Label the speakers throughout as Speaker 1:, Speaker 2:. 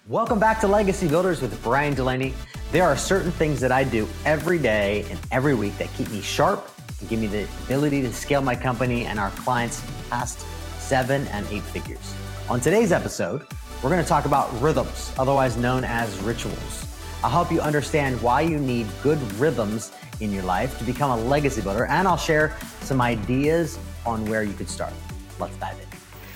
Speaker 1: Welcome back to Legacy Builders with Brian Delaney. There are certain things that I do every day and every week that keep me sharp and give me the ability to scale my company and our clients past 7 and 8 figures. On today's episode, we're going to talk about rhythms, otherwise known as rituals. I'll help you understand why you need good rhythms in your life to become a legacy builder, and I'll share some ideas on where you could start. Let's dive in.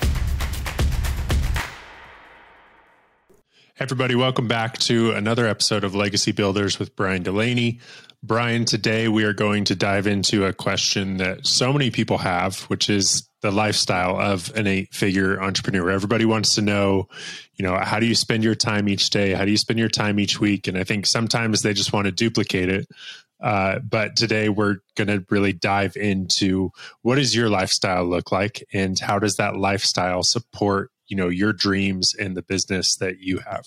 Speaker 2: Everybody, welcome back to another episode of Legacy Builders with Brian Delaney. Brian, today we are going to dive into a question that so many people have, which is the lifestyle of an 8-figure entrepreneur. Everybody wants to know, how do you spend your time each day? How do you spend your time each week? And I think sometimes they just want to duplicate it. But today we're going to really dive into what does your lifestyle look like and how does that lifestyle support your dreams and the business that you have.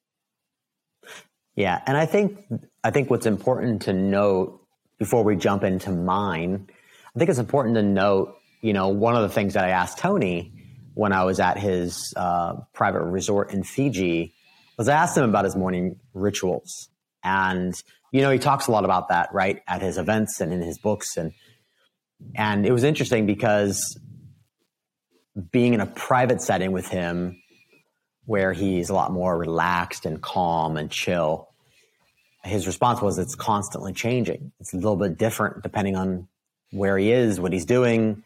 Speaker 1: Yeah. And I think what's important to note before we jump into mine, I think it's important to note, one of the things that I asked Tony when I was at his private resort in Fiji was I asked him about his morning rituals. And, he talks a lot about that, right, at his events and in his books. And it was interesting because being in a private setting with him where he's a lot more relaxed and calm and chill, his response was it's constantly changing. It's a little bit different depending on where he is, what he's doing.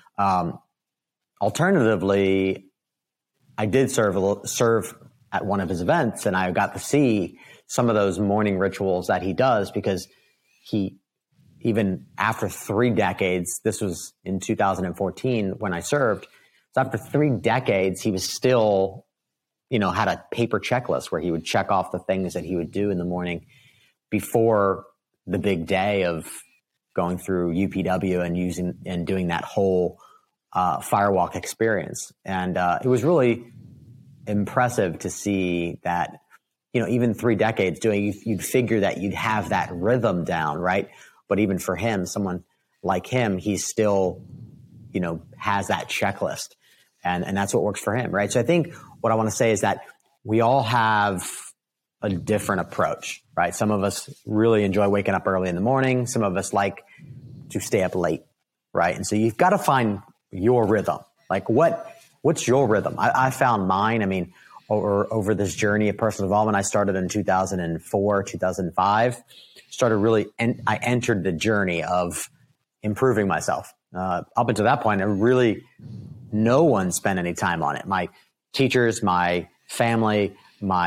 Speaker 1: Alternatively, I did serve at one of his events, and I got to see some of those morning rituals that he does because he, even after 3 decades, this was in 2014 when I served, so after 3 decades, he was still, had a paper checklist where he would check off the things that he would do in the morning before the big day of going through UPW and doing that whole firewalk experience. And it was really impressive to see that, even 3 decades doing, you'd figure that you'd have that rhythm down, right? But even for him, someone like him, he's still, has that checklist. And that's what works for him, right? So I think what I want to say is that we all have a different approach, right? Some of us really enjoy waking up early in the morning. Some of us like to stay up late, right? And so you've got to find your rhythm. Like what's your rhythm? I found mine. Over this journey of personal development, I started in 2004, 2005, I entered the journey of improving myself. Up until that point, no one spent any time on it. My teachers, my family,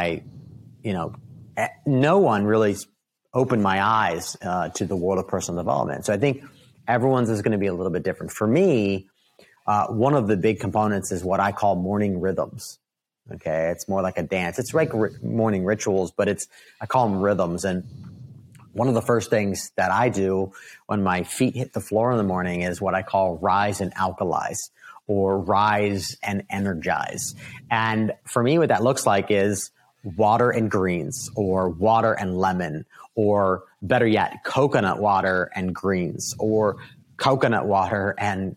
Speaker 1: no one really opened my eyes to the world of personal development. So I think everyone's is going to be a little bit different. For me, one of the big components is what I call morning rhythms. Okay. It's more like a dance. It's like morning rituals, but I call them rhythms. And one of the first things that I do when my feet hit the floor in the morning is what I call rise and alkalize, or rise and energize. And for me, what that looks like is water and greens, or water and lemon, or better yet, coconut water and greens, or coconut water and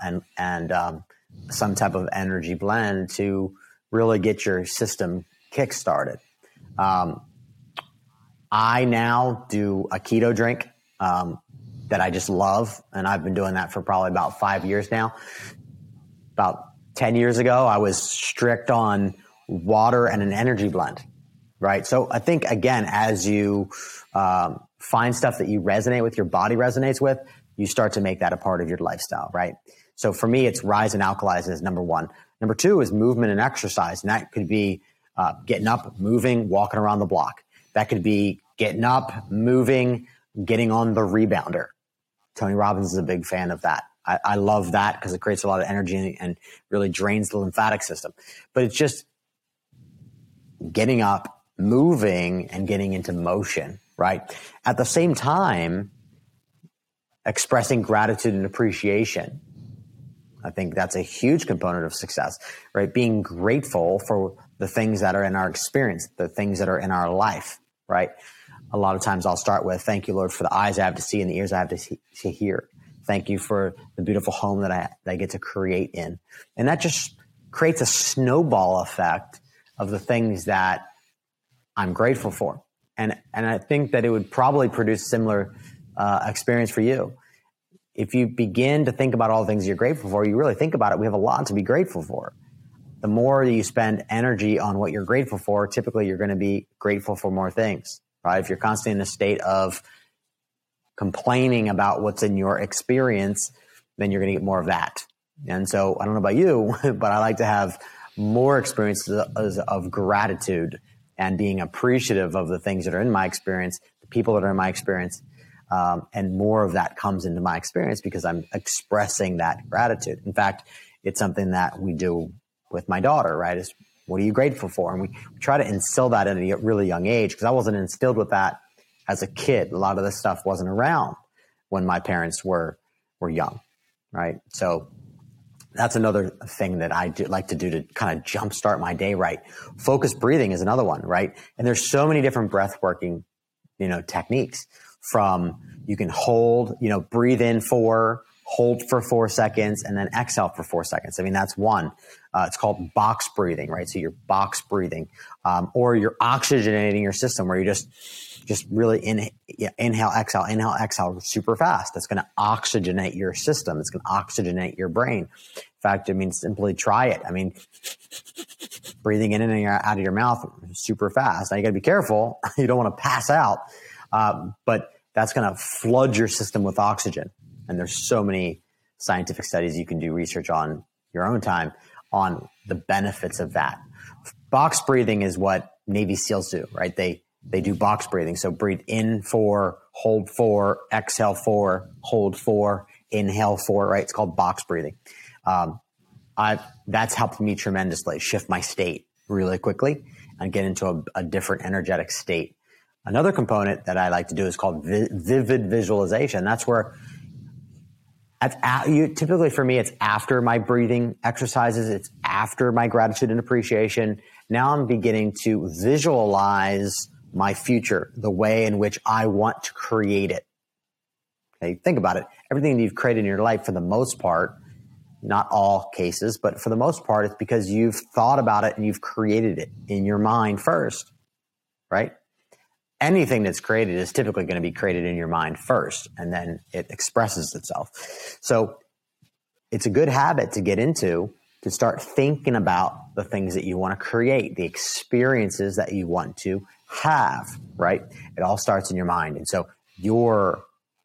Speaker 1: some type of energy blend to really get your system kick-started. I now do a keto drink that I just love, and I've been doing that for probably about 5 years now. About 10 years ago, I was strict on water and an energy blend, right? So I think, again, as you find stuff that you resonate with, your body resonates with, you start to make that a part of your lifestyle, right? So for me, it's rise and alkalize is number 1. Number 2 is movement and exercise. And that could be getting up, moving, walking around the block. That could be getting up, moving, getting on the rebounder. Tony Robbins is a big fan of that. I love that because it creates a lot of energy and really drains the lymphatic system. But it's just getting up, moving, and getting into motion, right? At the same time, expressing gratitude and appreciation. I think that's a huge component of success, right? Being grateful for the things that are in our experience, the things that are in our life, right? A lot of times I'll start with, thank you, Lord, for the eyes I have to see and the ears I have to hear. Thank you for the beautiful home that I get to create in. And that just creates a snowball effect of the things that I'm grateful for. And I think that it would probably produce similar experience for you. If you begin to think about all the things you're grateful for, you really think about it, we have a lot to be grateful for. The more you spend energy on what you're grateful for, typically you're going to be grateful for more things, right? If you're constantly in a state of complaining about what's in your experience, then you're going to get more of that. And so I don't know about you, but I like to have more experiences of gratitude and being appreciative of the things that are in my experience, the people that are in my experience. And more of that comes into my experience because I'm expressing that gratitude. In fact, it's something that we do with my daughter, right? Is what are you grateful for? And we try to instill that at a really young age because I wasn't instilled with that as a kid. A lot of this stuff wasn't around when my parents were young, right? So that's another thing that I like to do to kind of jumpstart my day right. Focused breathing is another one, right? And there's so many different breath working, techniques from you can hold, breathe in 4, hold for 4 seconds, and then exhale for 4 seconds. I mean, that's one. It's called box breathing, right? So you're box breathing, or you're oxygenating your system where you just really inhale, exhale super fast. That's going to oxygenate your system. It's going to oxygenate your brain. In fact, simply try it. I mean, breathing in and out of your mouth super fast. Now you got to be careful. You don't want to pass out, but that's going to flood your system with oxygen. And there's so many scientific studies you can do research on your own time on the benefits of that. Box breathing is what Navy SEALs do, right? They do box breathing. So breathe in 4, hold 4, exhale 4, hold 4, inhale 4, right? It's called box breathing. That's helped me tremendously shift my state really quickly and get into a different energetic state. Another component that I like to do is called vivid visualization. That's where typically for me, it's after my breathing exercises. It's after my gratitude and appreciation. Now I'm beginning to visualize my future, the way in which I want to create it. Okay, think about it. Everything that you've created in your life, for the most part, not all cases, but for the most part, it's because you've thought about it and you've created it in your mind first, right? Anything that's created is typically going to be created in your mind first, and then it expresses itself. So it's a good habit to get into, to start thinking about the things that you want to create, the experiences that you want to have, right? It all starts in your mind. And so you're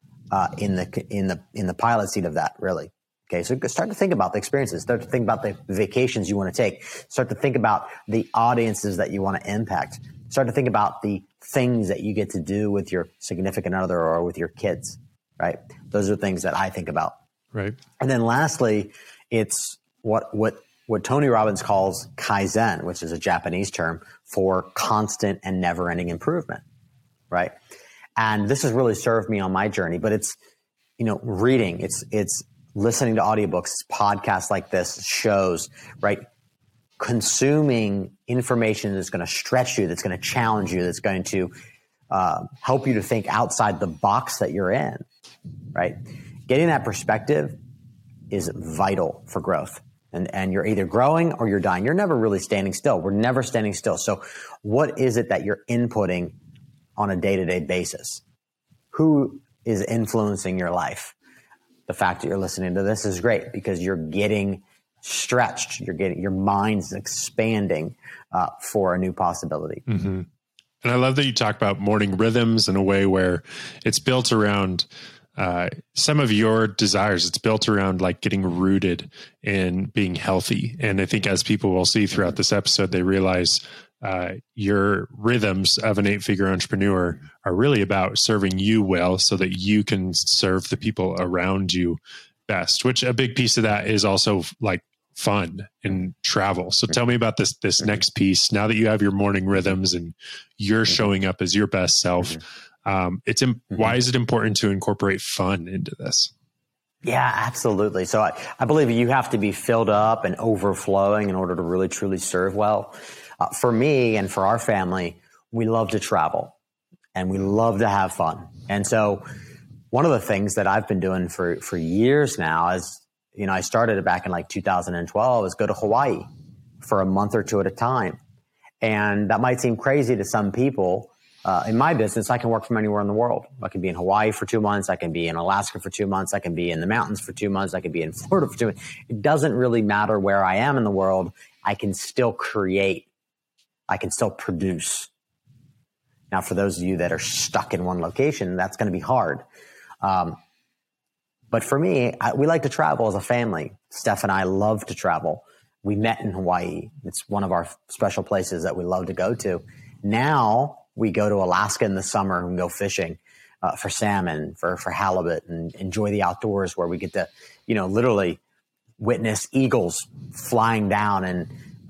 Speaker 1: in the pilot seat of that, really. Okay, so start to think about the experiences. Start to think about the vacations you want to take. Start to think about the audiences that you want to impact. Start to think about the things that you get to do with your significant other or with your kids, right? Those are things that I think about.
Speaker 2: Right.
Speaker 1: And then lastly, it's what Tony Robbins calls Kaizen, which is a Japanese term for constant and never-ending improvement, right? And this has really served me on my journey, but it's, reading, it's listening to audiobooks, podcasts like this, shows, right? Consuming information that's going to stretch you, that's going to challenge you, that's going to help you to think outside the box that you're in, right? Getting that perspective is vital for growth. And you're either growing or you're dying. You're never really standing still. We're never standing still. So what is it that you're inputting on a day-to-day basis? Who is influencing your life? The fact that you're listening to this is great because you're getting stretched. Your mind's expanding for a new possibility.
Speaker 2: Mm-hmm. And I love that you talk about morning rhythms in a way where it's built around some of your desires. It's built around like getting rooted in being healthy. And I think as people will see throughout this episode, they realize your rhythms of an 8-figure entrepreneur are really about serving you well so that you can serve the people around you best, which a big piece of that is also like fun and travel. So tell me about this next piece. Now that you have your morning rhythms and you're showing up as your best self, why is it important to incorporate fun into this?
Speaker 1: Yeah, absolutely. So I believe you have to be filled up and overflowing in order to really, truly serve well. For me and for our family, we love to travel and we love to have fun. And so one of the things that I've been doing for years now is, I started it back in like 2012, is go to Hawaii for a month or two at a time And that might seem crazy to some people. In my business, I can work from anywhere in the world. I can be in Hawaii for 2 months. I can be in Alaska for 2 months. I can be in the mountains for 2 months. I can be in Florida for 2 months. It doesn't really matter where I am in the world. I can still create. I can still produce. Now, for those of you that are stuck in one location, that's going to be hard. But for me, we like to travel as a family. Steph and I love to travel. We met in Hawaii. It's one of our special places that we love to go to. Now we go to Alaska in the summer and go fishing for salmon, for halibut, and enjoy the outdoors, where we get to, literally witness eagles flying down and,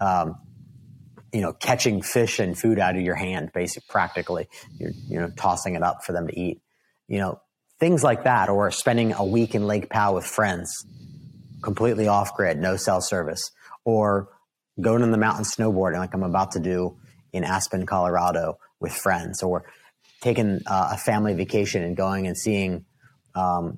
Speaker 1: catching fish and food out of your hand, practically. You're tossing it up for them to eat. Things like that, or spending a week in Lake Powell with friends, completely off grid, no cell service, or going in the mountain snowboarding like I'm about to do in Aspen, Colorado with friends, or taking a family vacation and going and seeing, my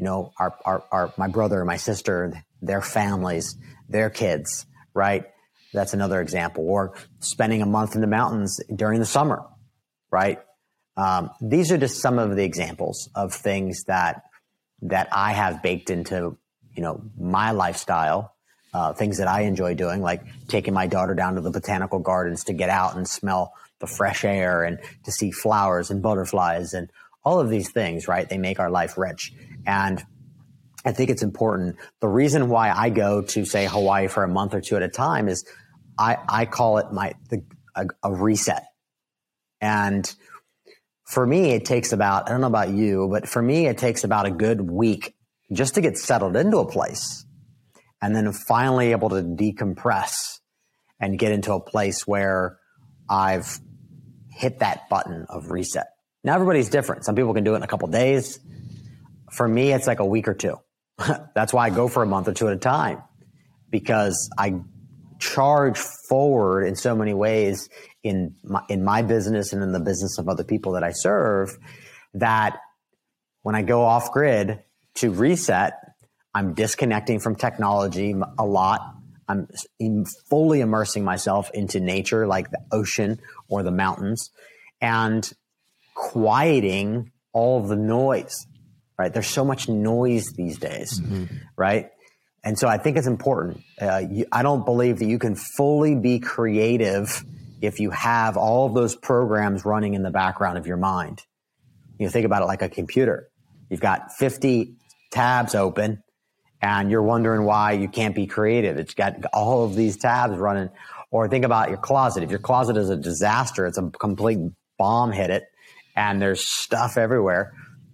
Speaker 1: brother and my sister, their families, their kids, right? That's another example. Or spending a month in the mountains during the summer, right? These are just some of the examples of things that I have baked into, my lifestyle, things that I enjoy doing, like taking my daughter down to the botanical gardens to get out and smell the fresh air and to see flowers and butterflies and all of these things, right? They make our life rich. And I think it's important. The reason why I go to, say, Hawaii for a month or two at a time is I call it a reset. And for me, it takes about, I don't know about you, but for me, it takes about a good week just to get settled into a place, and then finally able to decompress and get into a place where I've hit that button of reset. Now, everybody's different. Some people can do it in a couple of days. For me, it's like a week or two. That's why I go for a month or two at a time, because I charge forward in so many ways in my business and in the business of other people that I serve, that when I go off grid to reset, I'm disconnecting from technology a lot. I'm fully immersing myself into nature, like the ocean or the mountains, and quieting all of the noise, right? There's so much noise these days, right? And so I think it's important. I don't believe that you can fully be creative if you have all of those programs running in the background of your mind. Think about it like a computer. You've got 50 tabs open and you're wondering why you can't be creative. It's got all of these tabs running. Or think about your closet. If your closet is a disaster, it's a complete bomb hit it, and there's stuff everywhere,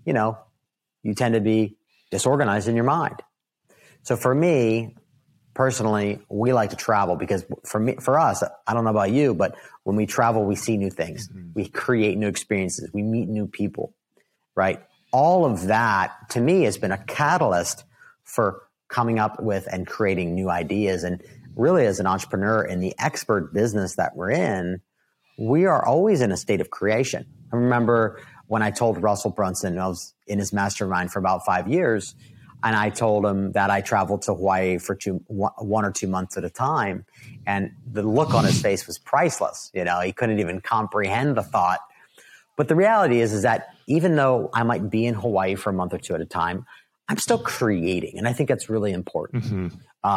Speaker 1: you tend to be disorganized in your mind. So for me, personally, we like to travel because for us, I don't know about you, but when we travel, we see new things. We create new experiences. We meet new people, right? All of that, to me, has been a catalyst for coming up with and creating new ideas. And really, as an entrepreneur in the expert business that we're in, we are always in a state of creation. I remember when I told Russell Brunson, I was in his mastermind for about 5 years, and I told him that I traveled to Hawaii for 1 or 2 months at a time. And the look on his face was priceless. He couldn't even comprehend the thought. But the reality is that even though I might be in Hawaii for a month or two at a time, I'm still creating. And I think that's really important.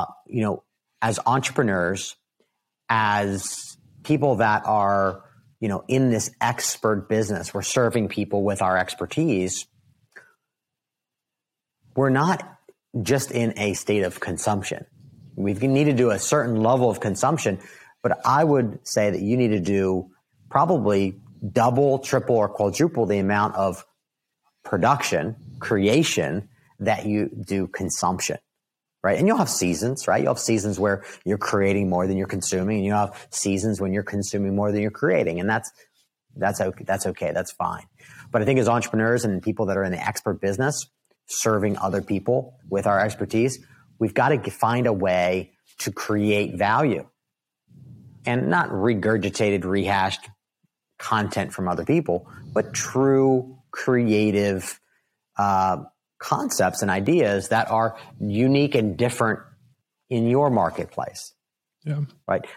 Speaker 1: As entrepreneurs, as people that are, in this expert business, we're serving people with our expertise. We're not just in a state of consumption. We need to do a certain level of consumption, but I would say that you need to do probably double, triple, or quadruple the amount of production, creation that you do consumption, right? And you'll have seasons, right? You'll have seasons where you're creating more than you're consuming, and you'll have seasons when you're consuming more than you're creating. And that's okay. That's fine. But I think as entrepreneurs and people that are in the expert business, serving other people with our expertise, we've got to find a way to create value and not regurgitated, rehashed content from other people, but true creative concepts and ideas that are unique and different in your marketplace.
Speaker 2: Yeah.
Speaker 1: Right.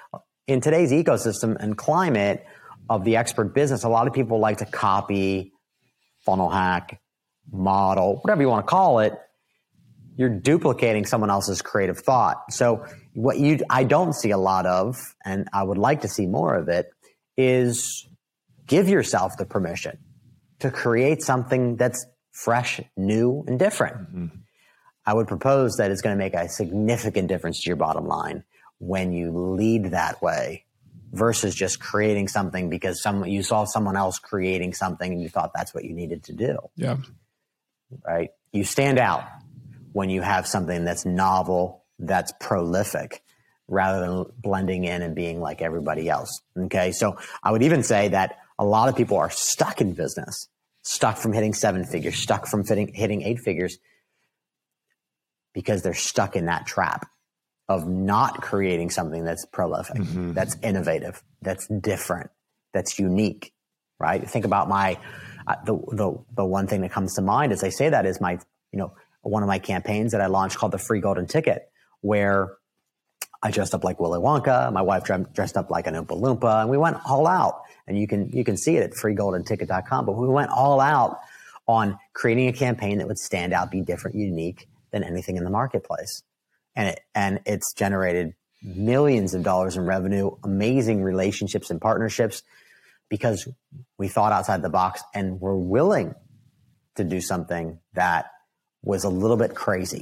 Speaker 1: in today's ecosystem and climate of the expert business, a lot of people like to copy, funnel hack, model, whatever you want to call it. You're duplicating someone else's creative thought. So I don't see a lot of, and I would like to see more of it, is give yourself the permission to create something that's fresh, new, and different. Mm-hmm. I would propose that it's going to make a significant difference to your bottom line when you lead that way versus just creating something because you saw someone else creating something and you thought that's what you needed to do.
Speaker 2: Yeah.
Speaker 1: Right? You stand out when you have something that's novel, that's prolific, rather than blending in and being like everybody else. Okay. So I would even say that a lot of people are stuck in business, stuck from hitting 7 figures, stuck from hitting 8 figures because they're stuck in that trap of not creating something that's prolific, mm-hmm. that's innovative, that's different, that's unique, right? Think about the one thing that comes to mind as I say that is one of my campaigns that I launched called the Free Golden Ticket, where I dressed up like Willy Wonka. My wife dressed up like an Oompa Loompa, and we went all out. And you can see it at freegoldenticket.com. But we went all out on creating a campaign that would stand out, be different, unique than anything in the marketplace. And it's generated millions of dollars in revenue, amazing relationships and partnerships, because we thought outside the box and were willing to do something that was a little bit crazy,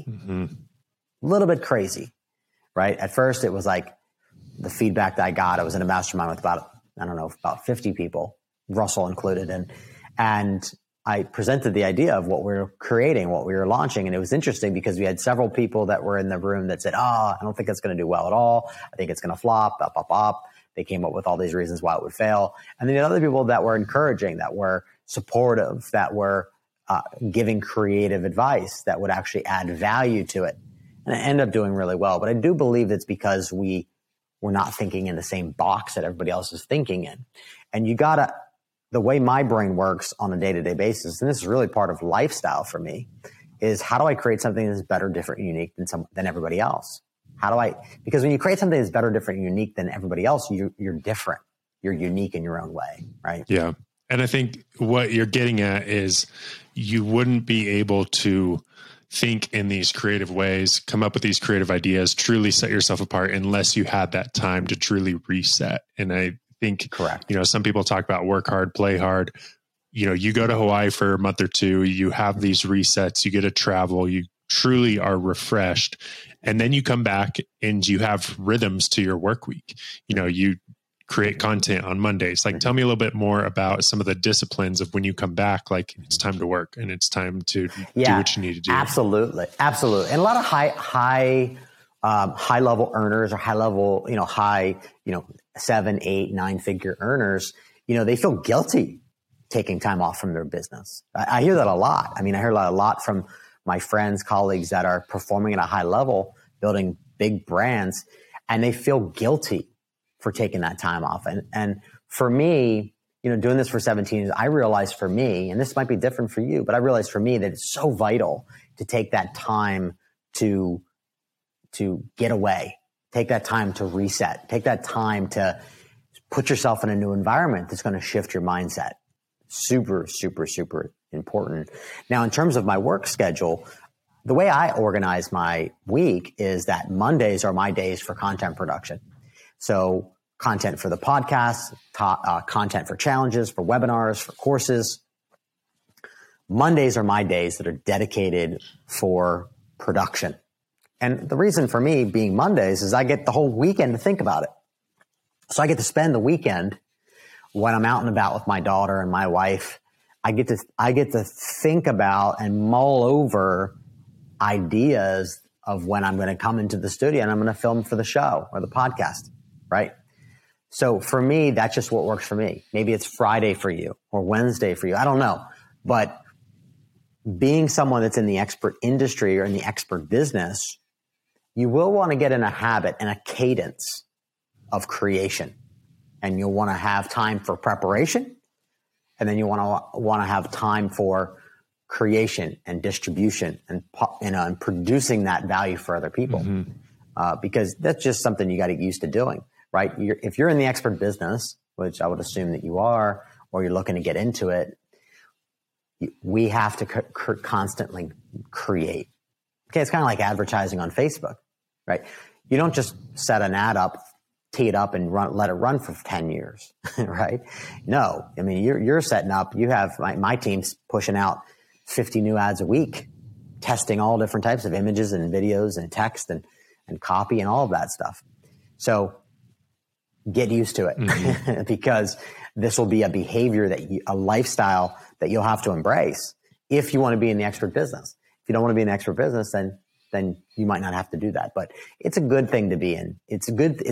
Speaker 1: right? At first, it was like the feedback that I got. I was in a mastermind with about 50 people, Russell included, and I presented the idea of what we were creating, what we were launching, and it was interesting because we had several people that were in the room that said, I don't think it's going to do well at all. I think it's going to flop, up. They came up with all these reasons why it would fail. And then the other people that were encouraging, that were supportive, that were giving creative advice that would actually add value to it. And it ended up doing really well. But I do believe it's because we're not thinking in the same box that everybody else is thinking in. And the way my brain works on a day-to-day basis, and this is really part of lifestyle for me, is how do I create something that's better, different, and unique than everybody else? Because when you create something that's better, different, and unique than everybody else, you're different. You're unique in your own way, right?
Speaker 2: Yeah. And I think what you're getting at is you wouldn't be able to think in these creative ways, come up with these creative ideas, truly set yourself apart unless you had that time to truly reset. And I think,
Speaker 1: correct.
Speaker 2: Some people talk about work hard, play hard. You go to Hawaii for a month or two, you have these resets, you get to travel, you truly are refreshed. And then you come back and you have rhythms to your work week. You create content on Mondays. Like, tell me a little bit more about some of the disciplines of when you come back, like it's time to work and it's time to do what you need to do.
Speaker 1: Absolutely. Absolutely. And a lot of high level earners or high level, 7, 8, 9 figure earners, they feel guilty taking time off from their business. I hear that a lot. I hear a lot from my friends, colleagues that are performing at a high level, building big brands, and they feel guilty for taking that time off. And for me, doing this for 17 years, I realized for me, and this might be different for you, but I realized for me that it's so vital to take that time to get away, take that time to reset, take that time to put yourself in a new environment that's going to shift your mindset. Super, super, super important. Now, in terms of my work schedule, the way I organize my week is that Mondays are my days for content production. So content for the podcast, content for challenges, for webinars, for courses. Mondays are my days that are dedicated for production. And the reason for me being Mondays is I get the whole weekend to think about it. So I get to spend the weekend when I'm out and about with my daughter and my wife. I get to think about and mull over ideas of when I'm going to come into the studio and I'm going to film for the show or the podcast, right? So for me, that's just what works for me. Maybe it's Friday for you or Wednesday for you. I don't know. But being someone that's in the expert industry or in the expert business, you will want to get in a habit and a cadence of creation. And you'll want to have time for preparation. And then you want to have time for creation and distribution and producing that value for other people. Mm-hmm. Because that's just something you got to get used to doing. right? If you're in the expert business, which I would assume that you are, or you're looking to get into it, we have to constantly create. Okay, it's kind of like advertising on Facebook, right? You don't just set an ad up, tee it up, and let it run for 10 years, right? No, I mean, you're setting up, you have my team's pushing out 50 new ads a week, testing all different types of images and videos and text and copy and all of that stuff. So get used to it because this will be a behavior a lifestyle that you'll have to embrace if you want to be in the expert business. If you don't want to be in the expert business, then you might not have to do that. But it's a good thing to be in. It's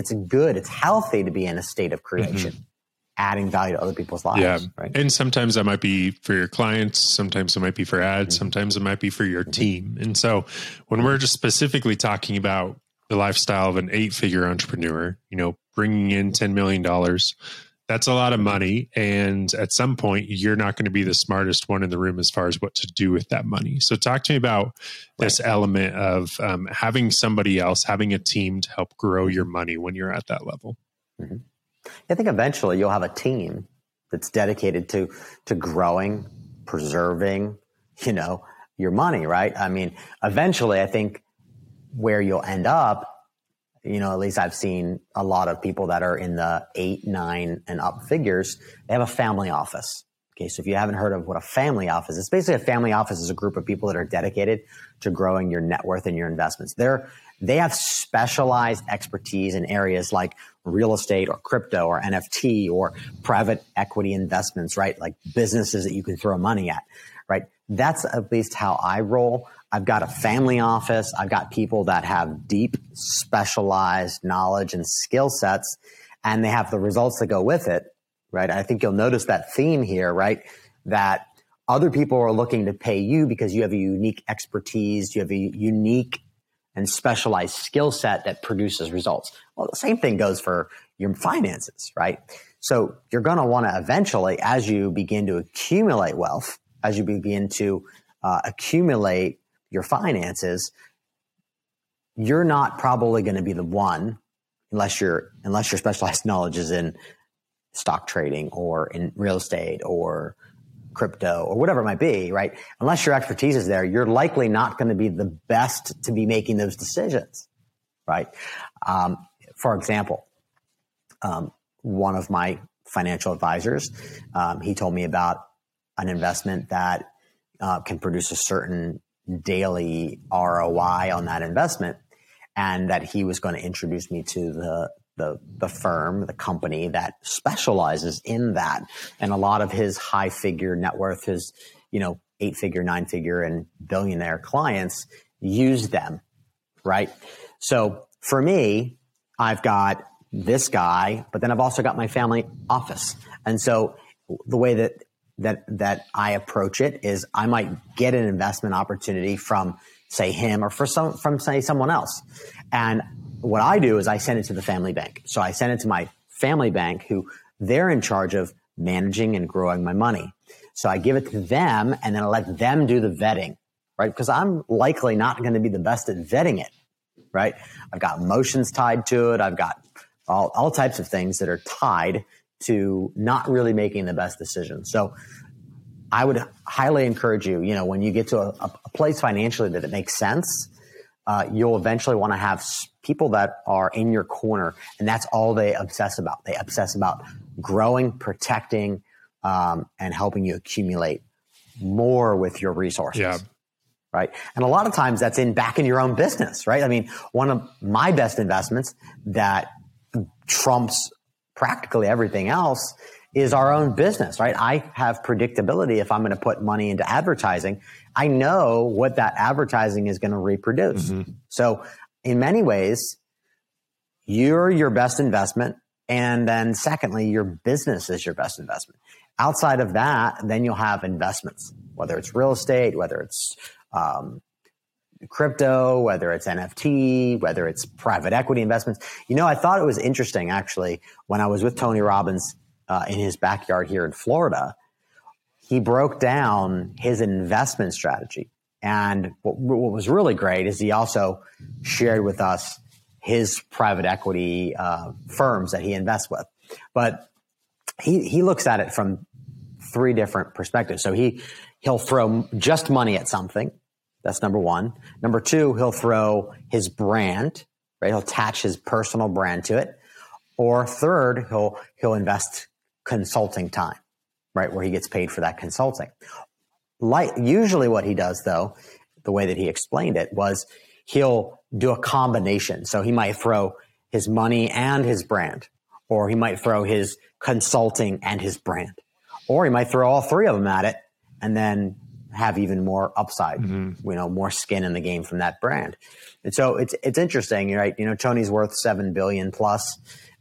Speaker 1: healthy to be in a state of creation, adding value to other people's lives.
Speaker 2: Yeah.
Speaker 1: Right?
Speaker 2: And sometimes that might be for your clients. Sometimes it might be for ads. Sometimes it might be for your team. And so when we're just specifically talking about the lifestyle of an 8-figure entrepreneur, bringing in $10 million, that's a lot of money. And at some point, you're not going to be the smartest one in the room as far as what to do with that money. So talk to me about this element of having somebody else, having a team to help grow your money when you're at that level.
Speaker 1: Mm-hmm. I think eventually you'll have a team that's dedicated to growing, preserving, your money, right? I mean, eventually I think where you'll end up, at least I've seen a lot of people that are in the 8, 9 and up figures, they have a family office. Okay. So if you haven't heard of what a family office is, basically a family office is a group of people that are dedicated to growing your net worth and your investments. They have specialized expertise in areas like real estate or crypto or NFT or private equity investments, right? Like businesses that you can throw money at, right? That's at least how I roll. I've got a family office. I've got people that have deep specialized knowledge and skill sets, and they have the results that go with it, right? I think you'll notice that theme here, right? That other people are looking to pay you because you have a unique expertise, you have a unique and specialized skill set that produces results. Well, the same thing goes for your finances, right? So you're going to want to eventually, as you begin to accumulate wealth, as you begin to accumulate your finances, you're not probably going to be the one, unless your specialized knowledge is in stock trading or in real estate or crypto or whatever it might be, right? Unless your expertise is there, you're likely not going to be the best to be making those decisions, right? For example, one of my financial advisors, he told me about an investment that can produce a certain daily ROI on that investment, and that he was going to introduce me to the firm, the company that specializes in that. And a lot of his high figure net worth, his 8-figure, 9-figure and billionaire clients use them, right? So for me, I've got this guy, but then I've also got my family office. And so the way that I approach it is I might get an investment opportunity from, say, him or from say someone else. And what I do is I send it to the family bank. So I send it to my family bank, who they're in charge of managing and growing my money. So I give it to them and then I let them do the vetting, right? Because I'm likely not going to be the best at vetting it, right? I've got emotions tied to it. I've got all types of things that are tied to not really making the best decision. So I would highly encourage you, when you get to a place financially that it makes sense, you'll eventually want to have people that are in your corner, and that's all they obsess about. They obsess about growing, protecting, and helping you accumulate more with your resources.
Speaker 2: Yeah.
Speaker 1: Right. And a lot of times that's back in your own business, right? I mean, one of my best investments that trumps practically everything else is our own business, right? I have predictability. If I'm going to put money into advertising, I know what that advertising is going to reproduce. Mm-hmm. So in many ways, you're your best investment. And then secondly, your business is your best investment. Outside of that, then you'll have investments, whether it's real estate, whether it's crypto, whether it's NFT, whether it's private equity investments. I thought it was interesting, actually, when I was with Tony Robbins in his backyard here in Florida. He broke down his investment strategy. And what was really great is he also shared with us his private equity firms that he invests with. But he looks at it from 3 different perspectives. So he'll throw just money at something. That's number 1. Number 2, he'll throw his brand, right? He'll attach his personal brand to it. Or third, he'll invest consulting time, right? Where he gets paid for that consulting. Usually what he does, though, the way that he explained it was he'll do a combination. So he might throw his money and his brand, or he might throw his consulting and his brand, or he might throw all 3 of them at it and then have even more upside, more skin in the game from that brand. And so it's interesting, right? Tony's worth $7 billion plus.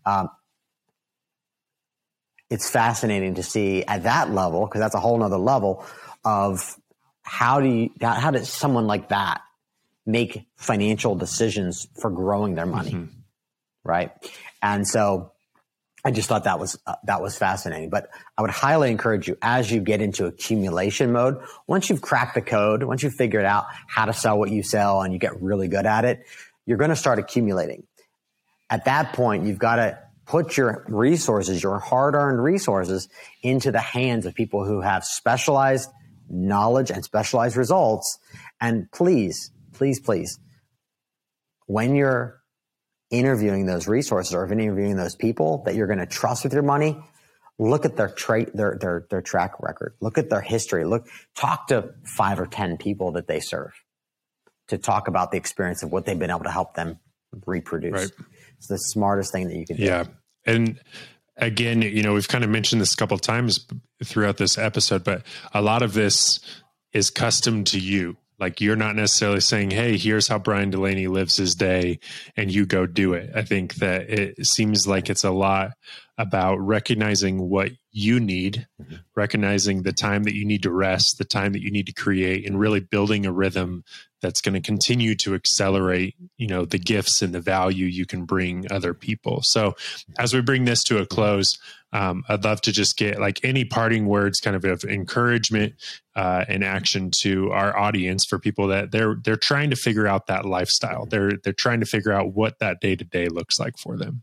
Speaker 1: It's fascinating to see at that level, because that's a whole nother level of how does someone like that make financial decisions for growing their money, right? And so I just thought that was fascinating. But I would highly encourage you, as you get into accumulation mode, once you've cracked the code, once you've figured out how to sell what you sell and you get really good at it, you're going to start accumulating. At that point, you've got to put your resources, your hard-earned resources, into the hands of people who have specialized knowledge and specialized results. And please, please, please, when you're interviewing those resources or interviewing those people that you're going to trust with your money, look at their track record, look at their history, talk to 5 or 10 people that they serve to talk about the experience of what they've been able to help them reproduce.
Speaker 2: Right.
Speaker 1: It's the smartest thing that you can do.
Speaker 2: Yeah. And again, we've kind of mentioned this a couple of times throughout this episode, but a lot of this is custom to you. Like, you're not necessarily saying, hey, here's how Brian Delaney lives his day, and you go do it. I think that it seems like it's a lot about recognizing what you need, recognizing the time that you need to rest, the time that you need to create, and really building a rhythm that's going to continue to accelerate, the gifts and the value you can bring other people. So as we bring this to a close, I'd love to just get any parting words kind of encouragement and action to our audience for people that they're trying to figure out that lifestyle. They're trying to figure out what that day-to-day looks like for them.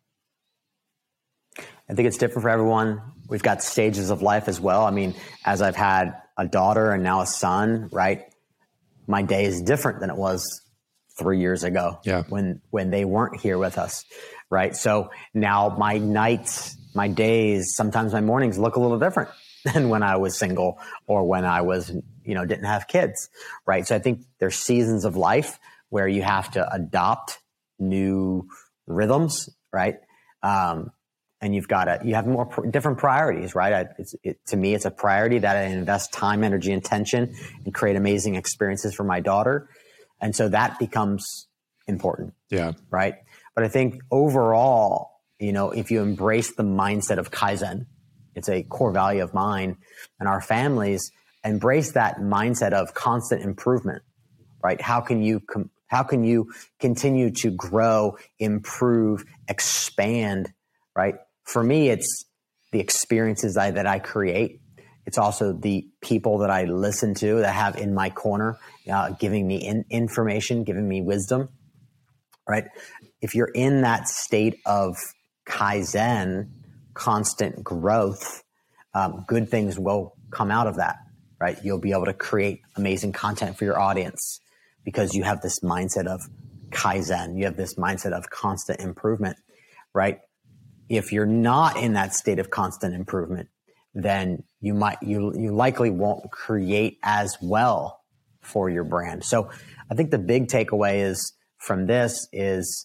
Speaker 1: I think it's different for everyone. We've got stages of life as well. I mean, as I've had a daughter and now a son, right? My day is different than it was 3 years ago when they weren't here with us, right? So now my nights, my days, sometimes my mornings look a little different than when I was single or when I was, didn't have kids, right? So I think there's seasons of life where you have to adopt new rhythms, right? And you have more different priorities, right? To me, it's a priority that I invest time, energy, and attention and create amazing experiences for my daughter. And so that becomes important.
Speaker 2: Yeah.
Speaker 1: Right. But I think overall, if you embrace the mindset of Kaizen, it's a core value of mine and our families, embrace that mindset of constant improvement, right? How can you continue to grow, improve, expand, right? For me, it's the experiences that I create. It's also the people that I listen to that have in my corner, giving me information, giving me wisdom, right? If you're in that state of Kaizen, constant growth, good things will come out of that, right? You'll be able to create amazing content for your audience because you have this mindset of Kaizen. You have this mindset of constant improvement, right? If you're not in that state of constant improvement, then you likely won't create as well for your brand. So I think the big takeaway is from this is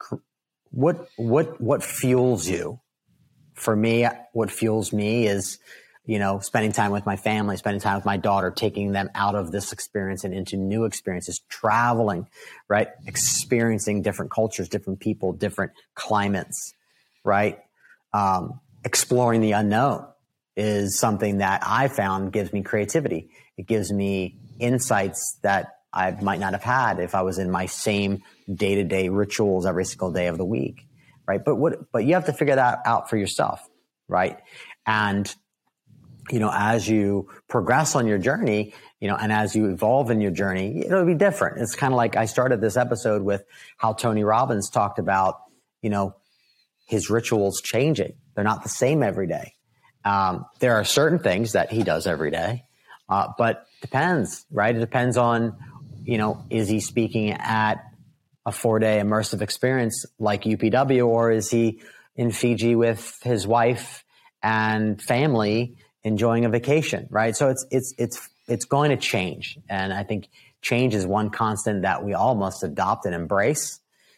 Speaker 1: what fuels you. For me, what fuels me is, spending time with my family, spending time with my daughter, taking them out of this experience and into new experiences, traveling, right? Experiencing different cultures, different people, different climates, right? Exploring the unknown is something that I found gives me creativity. It gives me insights that I might not have had if I was in my same day-to-day rituals every single day of the week, right? But you have to figure that out for yourself, right? And as you progress on your journey, and as you evolve in your journey, it'll be different. It's kind of like I started this episode with how Tony Robbins talked about, his rituals changing. They're not the same every day. There are certain things that he does every day, but depends, right? It depends on, is he speaking at a 4-day immersive experience like UPW, or is he in Fiji with his wife and family enjoying a vacation, right? So it's going to change. And I think change is one constant that we all must adopt and embrace.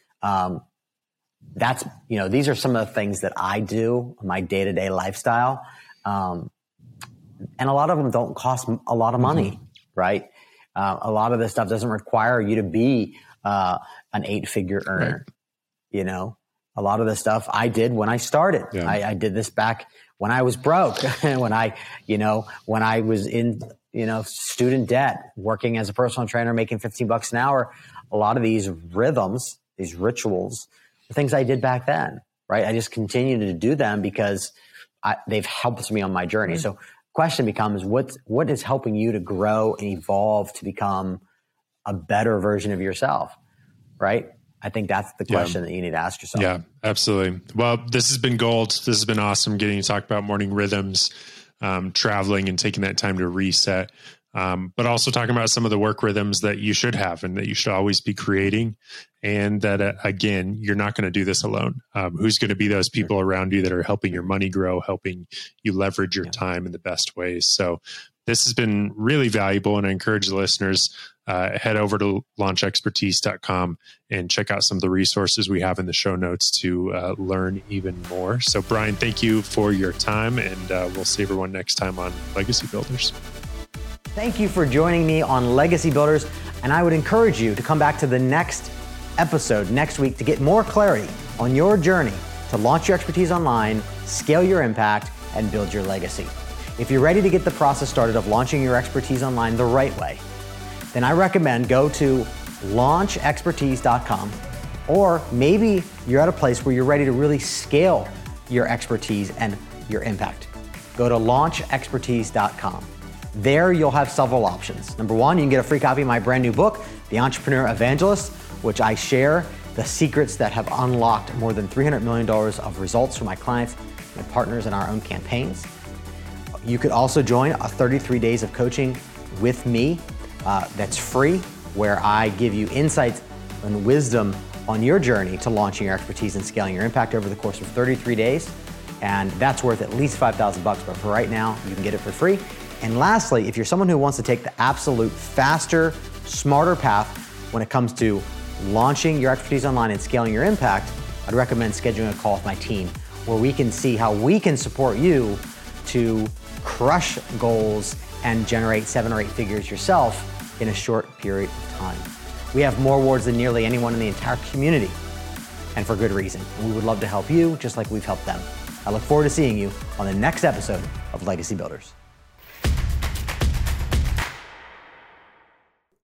Speaker 1: These are some of the things that I do in my day-to-day lifestyle. And a lot of them don't cost a lot of money, right? A lot of this stuff doesn't require you to be an 8-figure earner. Right. A lot of the stuff I did when I started. Yeah. I did this back when I was broke, when I was in, student debt, working as a personal trainer, making $15 an hour. A lot of these rhythms, these rituals, the things I did back then, right? I just continue to do them because they've helped me on my journey. Mm-hmm. So question becomes, what is helping you to grow and evolve to become a better version of yourself, right? I think that's the question that you need to ask yourself.
Speaker 2: Yeah, absolutely. Well, this has been gold. This has been awesome getting to talk about morning rhythms, traveling and taking that time to reset, but also talking about some of the work rhythms that you should have and that you should always be creating. And that, again, you're not going to do this alone. Who's going to be those people around you that are helping your money grow, helping you leverage your time in the best ways? So this has been really valuable, and I encourage the listeners, head over to launchexpertise.com and check out some of the resources we have in the show notes to learn even more. So Brian, thank you for your time, and we'll see everyone next time on Legacy Builders.
Speaker 1: Thank you for joining me on Legacy Builders, and I would encourage you to come back to the next episode next week to get more clarity on your journey to launch your expertise online, scale your impact, and build your legacy. If you're ready to get the process started of launching your expertise online the right way, then I recommend go to launchexpertise.com, or maybe you're at a place where you're ready to really scale your expertise and your impact. Go to launchexpertise.com. There you'll have several options. Number one, you can get a free copy of my brand new book, The Entrepreneur Evangelist, which I share the secrets that have unlocked more than $300 million of results for my clients, my partners, and our own campaigns. You could also join a 33 days of coaching with me that's free, where I give you insights and wisdom on your journey to launching your expertise and scaling your impact over the course of 33 days. And that's worth at least $5,000, but for right now, you can get it for free. And lastly, if you're someone who wants to take the absolute faster, smarter path when it comes to launching your expertise online and scaling your impact, I'd recommend scheduling a call with my team where we can see how we can support you to crush goals and generate 7 or 8 figures yourself in a short period of time. We have more awards than nearly anyone in the entire community, and for good reason. And we would love to help you just like we've helped them. I look forward to seeing you on the next episode of Legacy Builders.